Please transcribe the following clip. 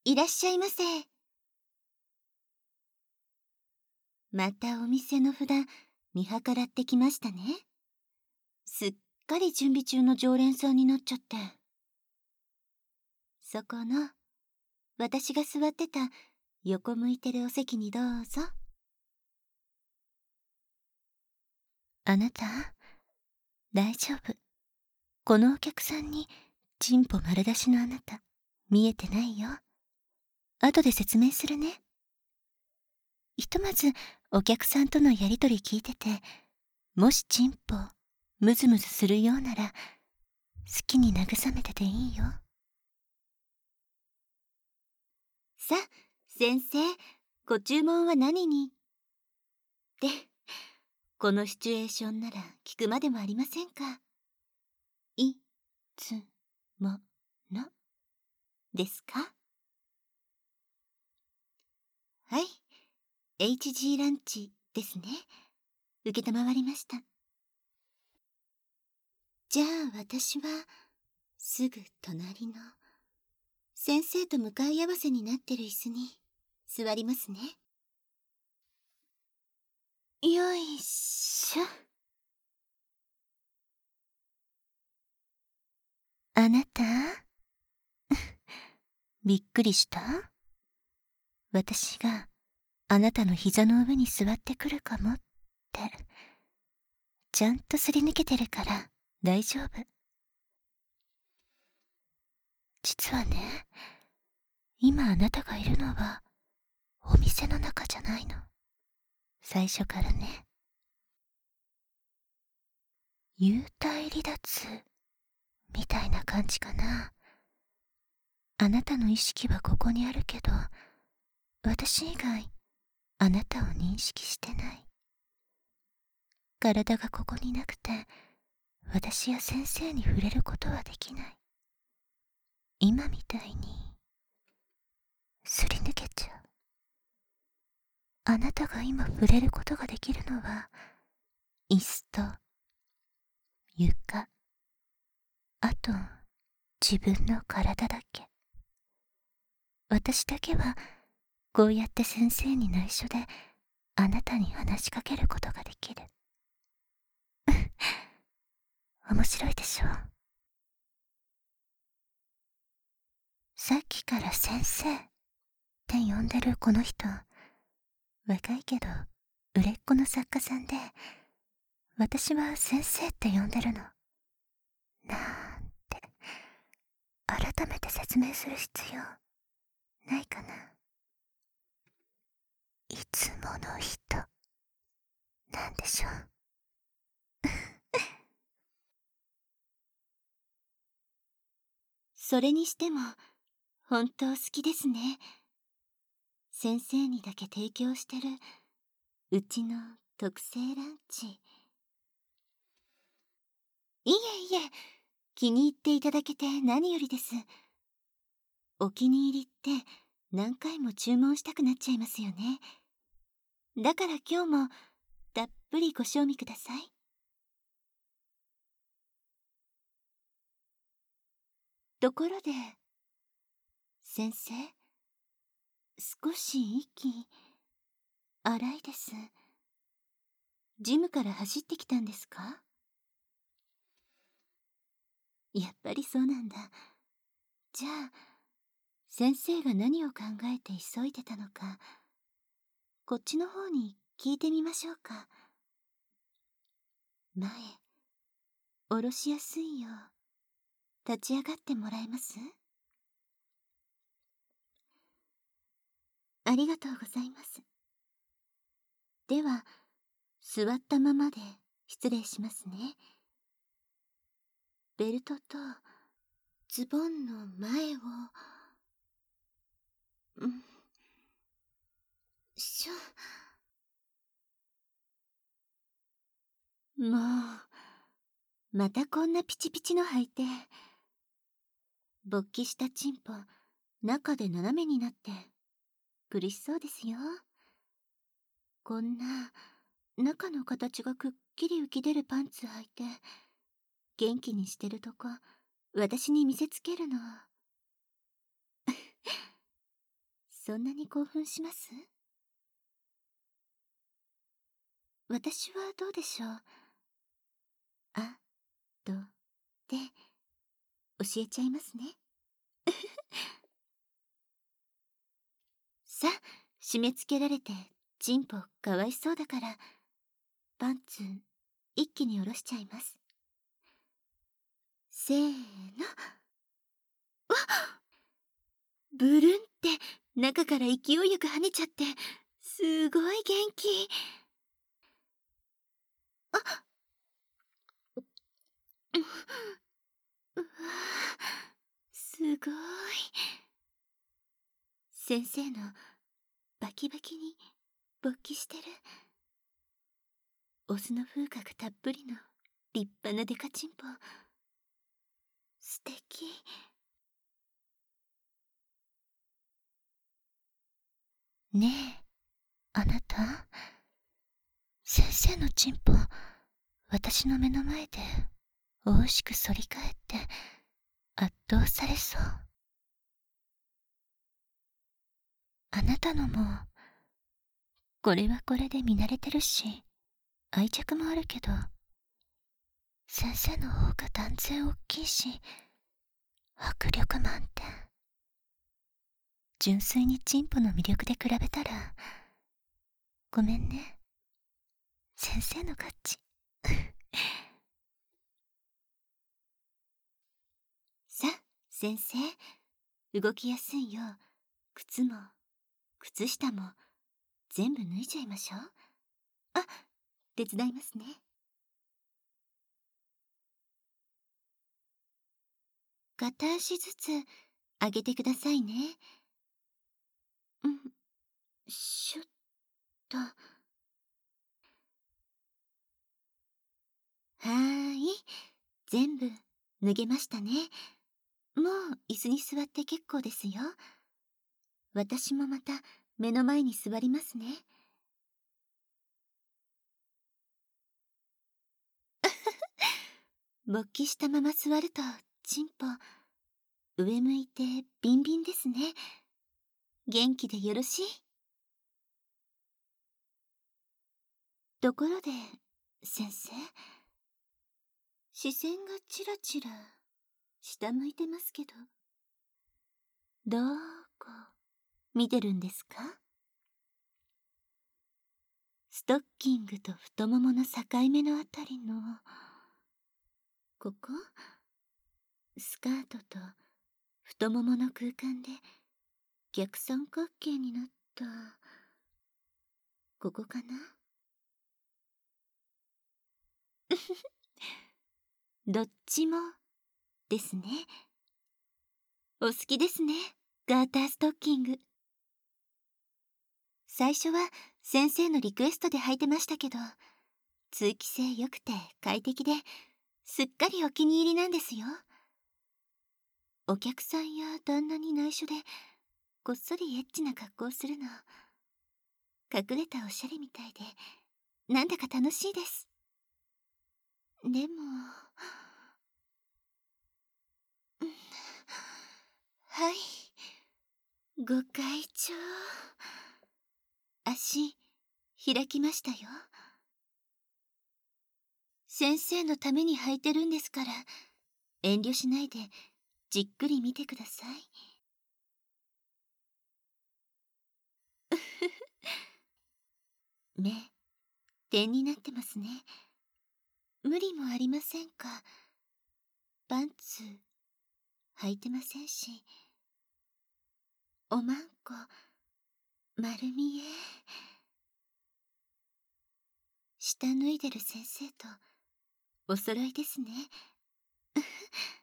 いらっしゃいませ。またお店の札見計らってきましたね。すっかり準備中の常連さんになっちゃって。そこの私が座ってた横向いてるお席にどうぞ。あなた、大丈夫。このお客さんにチンポ丸出しのあなた見えてないよ。後で説明するね。ひとまずお客さんとのやりとり聞いてて、もしチンポムズムズするようなら好きに慰めてていいよ。さあ先生、ご注文は何に？で、このシチュエーションなら聞くまでもありませんか。いつものですか？はい、HG ランチですね。承りました。じゃあ私はすぐ隣の先生と向かい合わせになってる椅子に座りますね。よいしょ。あなたびっくりした？私があなたの膝の上に座ってくるかもって。ちゃんとすり抜けてるから大丈夫。実はね、今あなたがいるのはお店の中じゃないの。最初からね。幽体離脱みたいな感じかな。あなたの意識はここにあるけど、私以外あなたを認識してない。体がここになくて、私や先生に触れることはできない。今みたいにすり抜けちゃう。あなたが今触れることができるのは椅子と床、あと自分の体だけ。私だけはこうやって先生に内緒であなたに話しかけることができる。面白いでしょ。さっきから先生って呼んでるこの人、若いけど売れっ子の作家さんで、私は先生って呼んでるの。なんて改めて説明する必要ないかな。いつもの人なんでしょう。それにしても本当好きですね。先生にだけ提供してるうちの特製ランチ。いえいえ、気に入っていただけて何よりです。お気に入りって何回も注文したくなっちゃいますよね。だから今日もたっぷりご賞味ください。ところで先生、少し息荒いです。ジムから走ってきたんですか？やっぱりそうなんだ。じゃあ先生が何を考えて急いでたのか、こっちの方に聞いてみましょうか。前下ろしやすいよう立ち上がってもらえます？ありがとうございます。では座ったままで失礼しますね。ベルトとズボンの前をしょ。もうまたこんなピチピチの履いて。勃起したチンポ中で斜めになって苦しそうですよ。こんな中の形がくっきり浮き出るパンツ履いて元気にしてるとこ私に見せつけるのそんなに興奮します？私はどうでしょう。あ、と、で、教えちゃいますね。さあ、締め付けられて、チンポかわいそうだから、パンツ、一気に下ろしちゃいます。せーの。ブルンって中から勢いよく跳ねちゃって、すごい元気。あ、うわすごい。先生のバキバキに勃起してる。オスの風格たっぷりの立派なデカチンポ。素敵。ねえ、あなた。先生のチンポ、私の目の前で美味しく反り返って圧倒されそう。あなたのも、これはこれで見慣れてるし、愛着もあるけど、先生の方が断然大きいし、迫力満点。純粋にチンポの魅力で比べたら、ごめんね。先生の勝ち。さあ、先生、動きやすいよう、靴も、靴下も、全部脱いじゃいましょう。あ、手伝いますね。片足ずつ上げてくださいね。うん、シュッと。はーい、全部脱げましたね。もう椅子に座って結構ですよ。私もまた目の前に座りますね。勃起したまま座るとチンポ上向いてビンビンですね。元気でよろしい？ところで先生、視線がチラチラ下向いてますけど、どこ見てるんですか？ストッキングと太ももの境目のあたりのここ、スカートと太ももの空間で逆三角形になったここかな。どっちもですね。お好きですね、ガーターストッキング。最初は先生のリクエストで履いてましたけど、通気性良くて快適ですっかりお気に入りなんですよ。お客さんや旦那に内緒でこっそりエッチな格好するの、隠れたおしゃれみたいでなんだか楽しいです。でも、はい、ご会長。足開きましたよ。先生のために履いてるんですから、遠慮しないでじっくり見てください。目、点になってますね。無理もありませんか？パンツ履いてませんし。おまんこ丸見え。下脱いでる先生とお揃いですね。